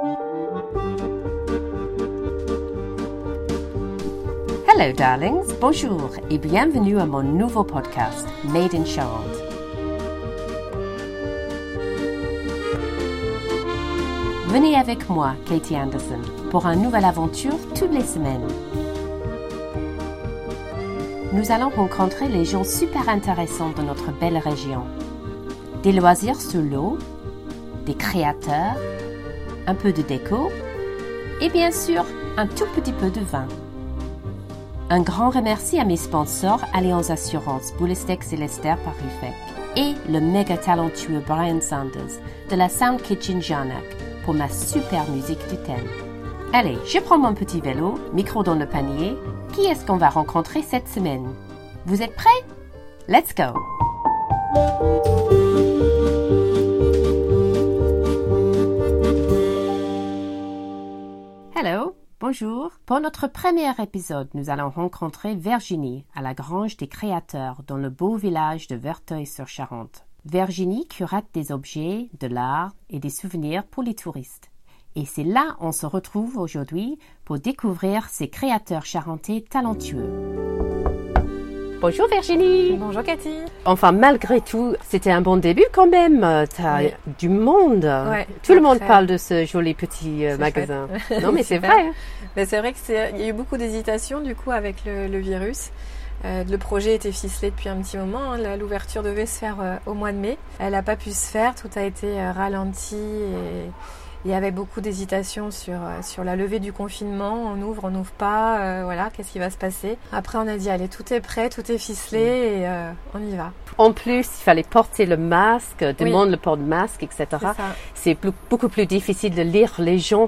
Hello darlings, bonjour et bienvenue à mon nouveau podcast Made in Charente. Venez avec moi, Katie Anderson, pour une nouvelle aventure toutes les semaines. Nous allons rencontrer les gens super intéressants de notre belle région. Des loisirs sur l'eau, des créateurs, un peu de déco et bien sûr un tout petit peu de vin. Un grand remercie à mes sponsors Allianz Assurance, Boulestex et Lester Paris-Fec et le méga talentueux Brian Sanders de la Sound Kitchen Jarnac pour ma super musique du thème. Allez, je prends mon petit vélo, micro dans le panier. Qui est-ce qu'on va rencontrer cette semaine? Vous êtes prêts? Let's go! Hello! Bonjour. Pour notre premier épisode, nous allons rencontrer Virginie à la Grange des Créateurs dans le beau village de Verteuil-sur-Charente. Virginie curate des objets, de l'art et des souvenirs pour les touristes. Et c'est là on se retrouve aujourd'hui pour découvrir ces créateurs charentais talentueux. Bonjour Virginie. Bonjour Cathy. Enfin, malgré tout, c'était un bon début quand même. T'as du monde. Ouais, tout le monde parle de ce joli petit magasin. Non, mais c'est vrai. Mais c'est vrai qu'il y a eu beaucoup d'hésitation du coup avec le virus. Le projet était ficelé depuis un petit moment. L'ouverture devait se faire au mois de mai. Elle n'a pas pu se faire. Tout a été ralenti et il y avait beaucoup d'hésitation sur la levée du confinement. On ouvre pas. Voilà, qu'est-ce qui va se passer? Après, on a dit, allez, tout est prêt, tout est ficelé et on y va. En plus, il fallait porter le masque, tout le monde le porte masque, etc. C'est beaucoup plus difficile de lire les gens.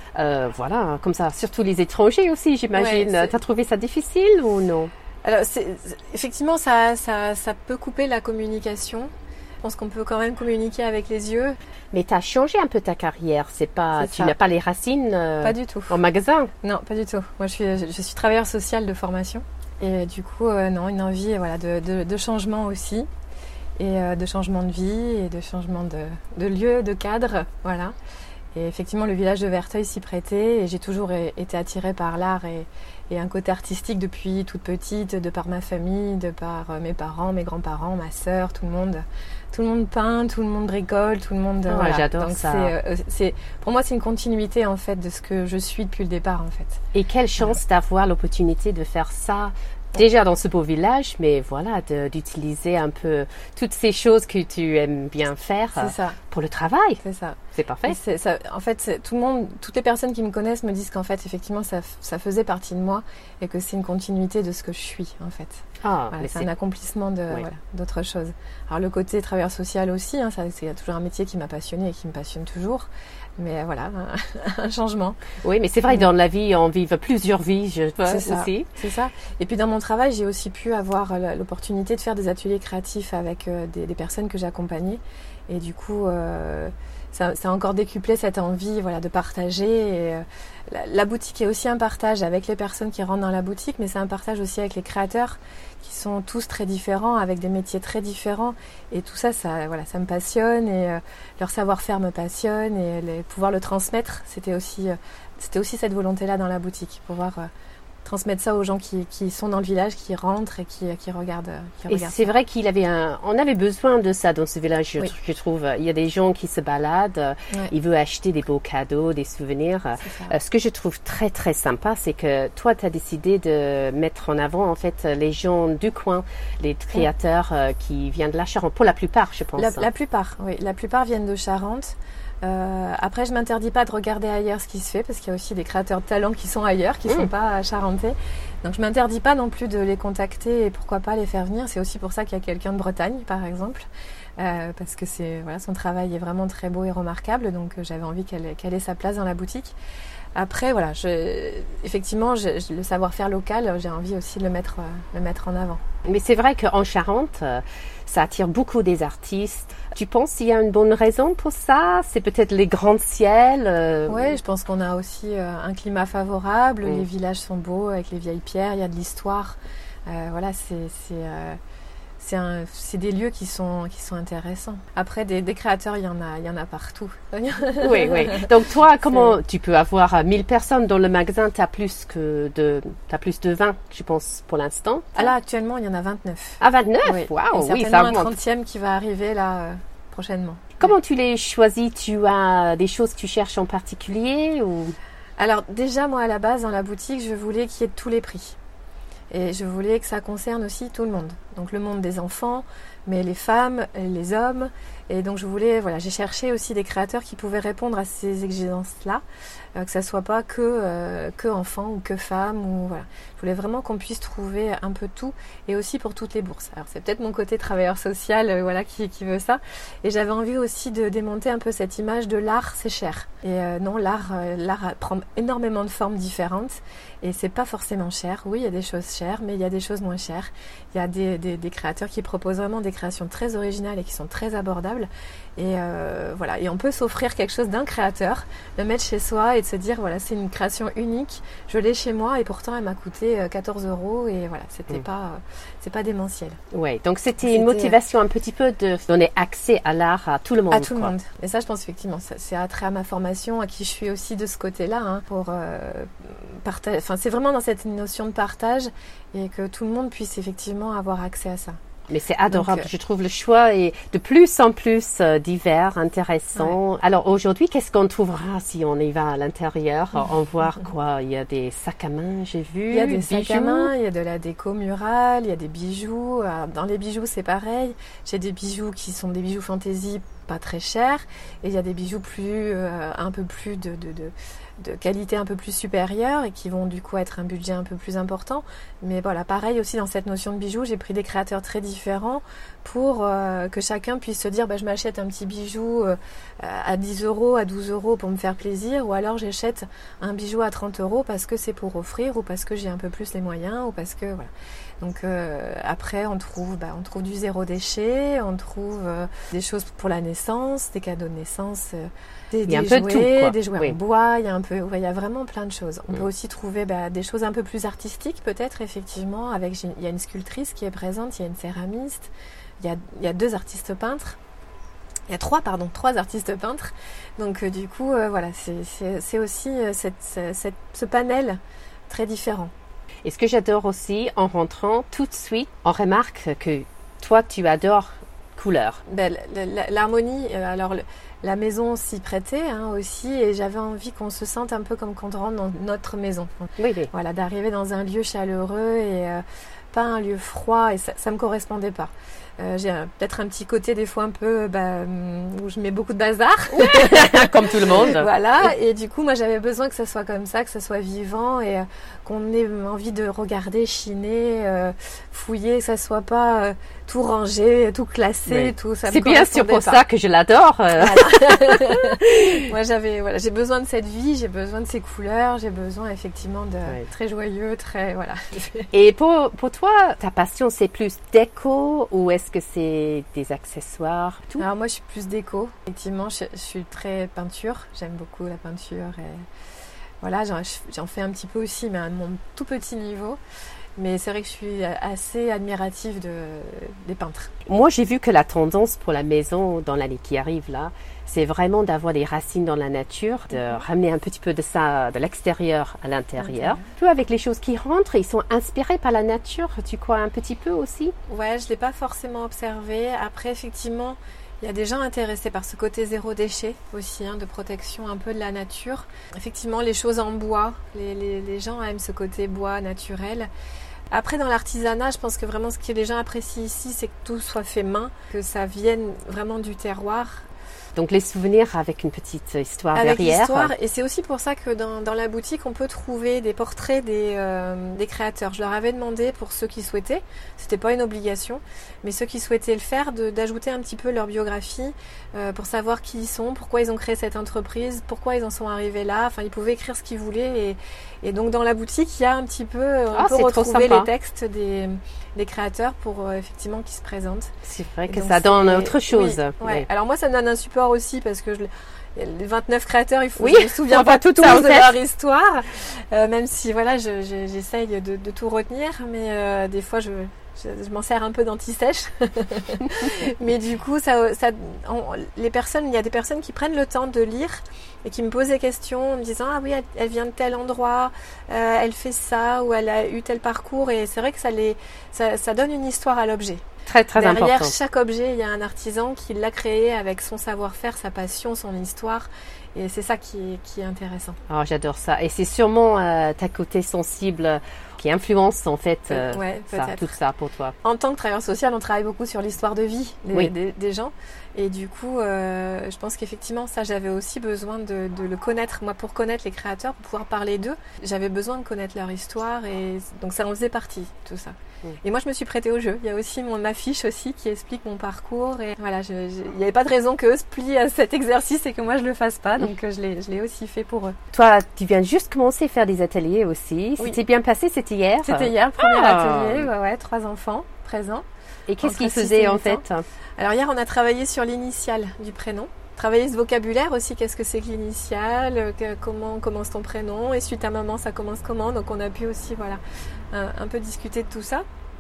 Voilà, comme ça. Surtout les étrangers aussi, j'imagine. Ouais, t'as trouvé ça difficile ou non? Alors, effectivement, ça peut couper la communication. Je pense qu'on peut quand même communiquer avec les yeux. Mais tu as changé un peu ta carrière, tu n'as pas les racines pas du tout. En magasin? Non, pas du tout. Moi, je suis travailleur social de formation. Et du coup, non, une envie de changement aussi. Et de changement de vie et de changement de lieu, de cadre. Voilà. Et effectivement, le village de Verteuil s'y prêtait. Et j'ai toujours été attirée par l'art et un côté artistique depuis toute petite, de par ma famille, de par mes parents, mes grands-parents, ma sœur, tout le monde. Tout le monde peint, tout le monde bricole, tout le monde... voilà. J'adore. Donc ça. Pour moi, c'est une continuité en fait de ce que je suis depuis le départ en fait. Et quelle chance d'avoir l'opportunité de faire ça déjà dans ce beau village, mais voilà, d'utiliser un peu toutes ces choses que tu aimes bien faire pour le travail. C'est ça. C'est parfait. En fait, toutes les personnes qui me connaissent me disent qu'en fait, effectivement, ça faisait partie de moi et que c'est une continuité de ce que je suis, en fait. C'est un accomplissement d'autre chose. Alors, le côté travailleur social aussi, c'est toujours un métier qui m'a passionnée et qui me passionne toujours. Mais voilà, un changement. Oui, mais c'est vrai, dans la vie, on vit plusieurs vies, je pense aussi. C'est ça. Et puis dans mon travail, j'ai aussi pu avoir l'opportunité de faire des ateliers créatifs avec des personnes que j'accompagnais. Et du coup, ça a encore décuplé cette envie de partager. Et, la boutique est aussi un partage avec les personnes qui rentrent dans la boutique, mais c'est un partage aussi avec les créateurs qui sont tous très différents, avec des métiers très différents. Et tout ça, ça me passionne et leur savoir-faire me passionne et pouvoir le transmettre, c'était aussi cette volonté-là dans la boutique, pouvoir transmettre ça aux gens qui sont dans le village, qui rentrent et qui regardent. Et c'est vrai on avait besoin de ça dans ce village, je trouve. Il y a des gens qui se baladent, ils veulent acheter des beaux cadeaux, des souvenirs. Ce que je trouve très très sympa, c'est que toi, tu as décidé de mettre en avant en fait les gens du coin, les créateurs qui viennent de la Charente, pour la plupart, je pense. La plupart, oui. La plupart viennent de Charente. Après, je m'interdis pas de regarder ailleurs ce qui se fait parce qu'il y a aussi des créateurs de talent qui sont ailleurs, qui sont pas charentais. Donc, je m'interdis pas non plus de les contacter et pourquoi pas les faire venir. C'est aussi pour ça qu'il y a quelqu'un de Bretagne, par exemple, parce que son travail est vraiment très beau et remarquable. Donc, j'avais envie qu'elle ait sa place dans la boutique. Après, effectivement, le savoir-faire local, j'ai envie aussi de le mettre en avant. Mais c'est vrai qu'en Charente, ça attire beaucoup des artistes. Tu penses qu'il y a une bonne raison pour ça? C'est peut-être les grands ciels Oui, je pense qu'on a aussi un climat favorable. Les villages sont beaux avec les vieilles pierres, il y a de l'histoire. c'est des lieux qui sont intéressants. Après, des créateurs, il y en a partout. Oui. Donc toi, comment tu peux avoir 1000 personnes dans le magasin? T'as plus de 20, je pense, pour l'instant. Là, actuellement, il y en a 29. Ah, 29? Oui. Waouh, oui, ça augmente. Un 30e qui va arriver là prochainement. Comment tu les choisis? Tu as des choses que tu cherches en particulier ou... Alors déjà, moi, à la base, dans la boutique, je voulais qu'il y ait tous les prix. Et je voulais que ça concerne aussi tout le monde. Donc le monde des enfants, mais les femmes, les hommes. Et donc j'ai cherché aussi des créateurs qui pouvaient répondre à ces exigences-là, que ça soit pas que enfants ou que femmes ou voilà. Je voulais vraiment qu'on puisse trouver un peu tout et aussi pour toutes les bourses. Alors c'est peut-être mon côté travailleur social, qui veut ça. Et j'avais envie aussi de démonter un peu cette image de l'art, c'est cher. Et non, l'art prend énormément de formes différentes et c'est pas forcément cher. Oui, il y a des choses chères, mais il y a des choses moins chères. Il y a des créateurs qui proposent vraiment des créations très originales et qui sont très abordables. Et et on peut s'offrir quelque chose d'un créateur, le mettre chez soi et de se dire voilà, c'est une création unique, je l'ai chez moi et pourtant elle m'a coûté 14 € et voilà, c'est pas démentiel. Oui, donc c'était une motivation un petit peu de donner accès à l'art à tout le monde. À tout le monde. Et ça, je pense effectivement, c'est attrait à ma formation, à qui je suis aussi de ce côté-là, pour partager. Enfin, c'est vraiment dans cette notion de partage et que tout le monde puisse effectivement avoir accès à ça. Mais c'est adorable, je trouve le choix est de plus en plus divers, intéressant. Ouais. Alors aujourd'hui, qu'est-ce qu'on trouvera si on y va à l'intérieur? On voit quoi? Il y a des sacs à main, j'ai vu. Il y a des sacs à main, il y a de la déco murale, il y a des bijoux. Dans les bijoux, c'est pareil. J'ai des bijoux qui sont des bijoux fantaisie, pas très chers. Et il y a des bijoux un peu plus de qualité un peu plus supérieure et qui vont du coup être un budget un peu plus important. Mais voilà, pareil aussi dans cette notion de bijoux, j'ai pris des créateurs très différents pour que chacun puisse se dire je m'achète un petit bijou à 10 €, à 12 € pour me faire plaisir, ou alors j'achète un bijou à 30 € parce que c'est pour offrir ou parce que j'ai un peu plus les moyens ou parce que voilà. Donc après on trouve du zéro déchet, on trouve des choses pour la naissance, des cadeaux de naissance, des jouets, des jouets en bois, il y a vraiment plein de choses. On peut aussi trouver des choses un peu plus artistiques peut-être effectivement, il y a une sculptrice qui est présente, il y a une céramiste, il y a 2 artistes peintres. Il y a 3 artistes peintres. Donc du coup c'est aussi ce panel très différent. Et ce que j'adore aussi, en rentrant, tout de suite, on remarque que toi, tu adores couleur. L'harmonie, la maison s'y prêtait aussi, et j'avais envie qu'on se sente un peu comme quand on rentre dans notre maison. Oui. Voilà, d'arriver dans un lieu chaleureux et pas un lieu froid, et ça me correspondait pas. J'ai peut-être un petit côté des fois un peu où je mets beaucoup de bazar comme tout le monde. Voilà, et du coup moi j'avais besoin que ça soit comme ça, que ça soit vivant et qu'on ait envie de regarder, chiner, fouiller, que ça soit pas tout rangé, tout classé, tout ça. C'est bien sûr pour ça que je l'adore. Voilà. Moi j'ai besoin de cette vie, j'ai besoin de ces couleurs, j'ai besoin effectivement de très joyeux, très voilà. Et pour toi, ta passion c'est plus déco ou est-ce que c'est des accessoires, tout? Alors moi je suis plus déco. Effectivement, je suis très peinture. J'aime beaucoup la peinture et voilà, j'en fais un petit peu aussi, mais à mon tout petit niveau. Mais c'est vrai que je suis assez admirative des peintres. Moi, j'ai vu que la tendance pour la maison dans l'année qui arrive là, c'est vraiment d'avoir des racines dans la nature, de ramener un petit peu de ça de l'extérieur à l'intérieur. Tout avec les choses qui rentrent, ils sont inspirés par la nature, tu crois un petit peu aussi? Ouais, je l'ai pas forcément observé. Après, effectivement, il y a des gens intéressés par ce côté zéro déchet aussi, de protection un peu de la nature. Effectivement, les choses en bois, les gens aiment ce côté bois naturel. Après, dans l'artisanat, je pense que vraiment ce que les gens apprécient ici, c'est que tout soit fait main, que ça vienne vraiment du terroir. Donc les souvenirs avec une petite histoire avec derrière. Histoire, et c'est aussi pour ça que dans la boutique, on peut trouver des portraits des créateurs. Je leur avais demandé pour ceux qui souhaitaient, c'était pas une obligation, mais ceux qui souhaitaient le faire, d'ajouter un petit peu leur biographie pour savoir qui ils sont, pourquoi ils ont créé cette entreprise, pourquoi ils en sont arrivés là. Enfin, ils pouvaient écrire ce qu'ils voulaient. Et donc dans la boutique, il y a un petit peu, on peut retrouver les textes des créateurs pour effectivement qui se présentent. C'est vrai que ça donne autre chose. Oui. Alors moi, ça me donne un support aussi parce que les 29 créateurs, je me souviens pas tous de leur histoire, même si voilà, j'essaye de tout retenir, mais des fois je m'en sers un peu d'anti-sèche. Mais du coup, il y a des personnes qui prennent le temps de lire et qui me posent des questions en me disant ah oui, elle vient de tel endroit, elle fait ça ou elle a eu tel parcours, et c'est vrai que ça donne une histoire à l'objet. Très très important. Derrière chaque objet, il y a un artisan qui l'a créé avec son savoir-faire, sa passion, son histoire. Et c'est ça qui est intéressant. Oh, j'adore ça. Et c'est sûrement ta côté sensible qui influence en fait tout ça pour toi. En tant que travailleur social, on travaille beaucoup sur l'histoire de vie des gens. Et du coup, je pense qu'effectivement, ça, j'avais aussi besoin de le connaître. Moi, pour connaître les créateurs, pour pouvoir parler d'eux, j'avais besoin de connaître leur histoire. Et donc, ça en faisait partie, tout ça. Et moi, je me suis prêtée au jeu. Il y a aussi mon affiche aussi qui explique mon parcours. Et voilà, il n'y avait pas de raison qu'eux se plient à cet exercice et que moi, je le fasse pas. Donc, je l'ai aussi fait pour eux. Toi, tu viens juste commencer à faire des ateliers aussi. Oui. C'était bien passé, c'était hier? C'était hier, le premier atelier. 3 enfants présents. Et qu'est-ce qu'ils faisaient en fait? Alors hier, on a travaillé sur l'initiale du prénom. Travailler ce vocabulaire aussi, qu'est-ce que c'est que l'initiale, comment commence ton prénom, et suite à maman, ça commence comment. Donc on a pu aussi un peu discuter de tout ça.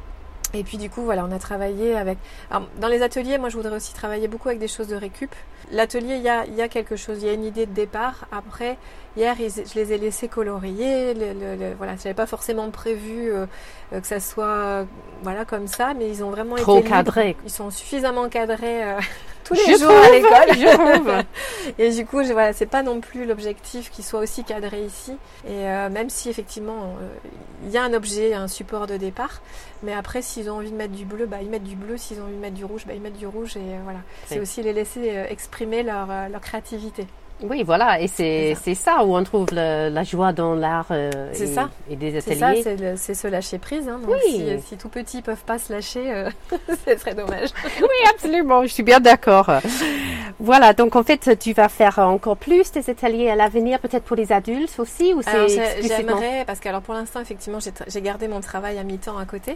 Et puis du coup, on a travaillé avec... Alors, dans les ateliers, moi je voudrais aussi travailler beaucoup avec des choses de récup. L'atelier, il y a quelque chose, il y a une idée de départ. Après, hier, je les ai laissés colorier. Je n'avais pas forcément prévu que ça soit comme ça, mais ils ont vraiment trop été cadrés. Ils sont suffisamment cadrés tous les jours à l'école. Je trouve. Et du coup, c'est pas non plus l'objectif qu'ils soient aussi cadrés ici. Et même si effectivement, il y a un objet, un support de départ, mais après, s'ils ont envie de mettre du bleu, ils mettent du bleu. S'ils ont envie de mettre du rouge, ils mettent du rouge. Et voilà, c'est aussi les laisser exprimer leur créativité. Oui, voilà, et c'est ça où on trouve la joie dans l'art et des ateliers. C'est ça, c'est se lâcher prise. Hein, donc si tout petits peuvent pas se lâcher, ce serait dommage. Oui, absolument, je suis bien d'accord. Voilà, donc en fait, tu vas faire encore plus des ateliers à l'avenir, peut-être pour les adultes aussi, ou c'est j'aimerais, parce que pour l'instant, effectivement, j'ai gardé mon travail à mi-temps à côté.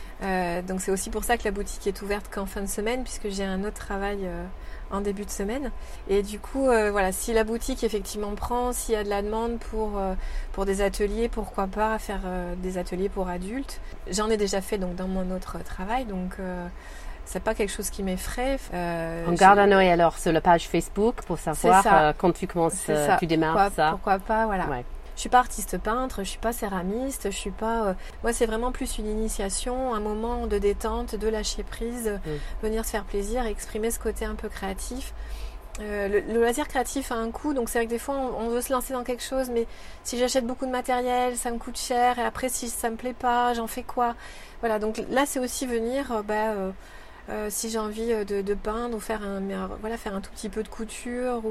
Donc c'est aussi pour ça que la boutique est ouverte qu'en fin de semaine, puisque j'ai un autre travail en début de semaine. Et du coup, si la boutique effectivement prend, s'il y a de la demande pour des ateliers, pourquoi pas faire des ateliers pour adultes. J'en ai déjà fait donc dans mon autre travail, donc c'est pas quelque chose qui m'effraie. On garde un œil alors sur la page Facebook pour savoir quand tu commences, tu démarres ça. Pourquoi pas, voilà. Ouais. Je suis pas artiste peintre, je suis pas céramiste, je suis pas... Moi, c'est vraiment plus une initiation, un moment de détente, de lâcher prise, venir se faire plaisir, exprimer ce côté un peu créatif. Le loisir créatif a un coût, donc c'est vrai que des fois, on veut se lancer dans quelque chose, mais si j'achète beaucoup de matériel, ça me coûte cher, et après, si ça me plaît pas, j'en fais quoi? Voilà, donc là, c'est aussi venir... si j'ai envie de peindre ou faire un tout petit peu de couture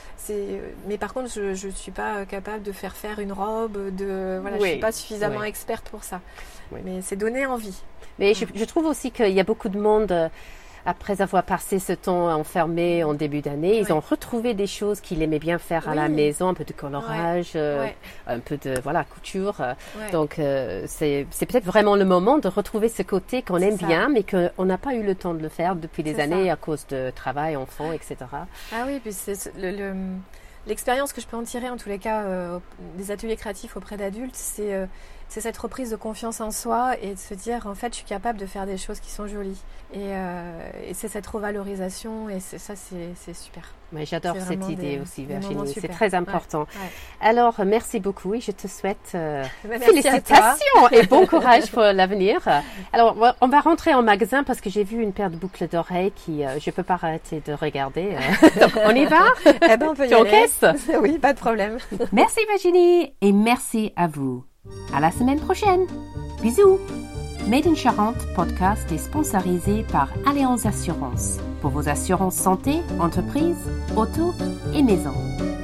mais par contre je suis pas capable de faire une robe je suis pas suffisamment experte pour ça. Mais c'est donner envie. Mais je trouve aussi qu'il y a beaucoup de monde après avoir passé ce temps enfermé en début d'année, ils ont retrouvé des choses qu'ils aimaient bien faire à la maison, un peu de colorage, un peu de couture. Donc c'est peut-être vraiment le moment de retrouver ce côté qu'on aime bien, mais qu'on n'a pas eu le temps de le faire depuis des années à cause de travail, enfants, etc. Ah oui, puis c'est l'expérience que je peux en tirer en tous les cas des ateliers créatifs auprès d'adultes, c'est cette reprise de confiance en soi et de se dire en fait je suis capable de faire des choses qui sont jolies et c'est cette revalorisation et c'est super. Ouais, j'adore cette idée aussi, Virginie, c'est très important. Alors merci beaucoup et je te souhaite félicitations et bon courage pour l'avenir. Alors on va rentrer en magasin parce que j'ai vu une paire de boucles d'oreilles qui je peux pas arrêter de regarder. Donc on y va? On peut y aller. Tu encaisses? Oui, pas de problème. Merci Virginie et merci à vous. À la semaine prochaine. Bisous. Made in Charente podcast est sponsorisé par Allianz Assurance pour vos assurances santé, entreprise, auto et maison.